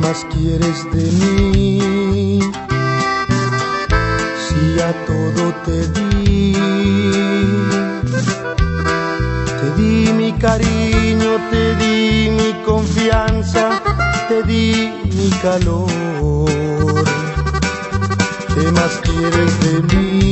más quieres de mí? Si ya todo te di mi cariño, te di mi confianza, te di mi calor. ¿Qué más quieres de mí?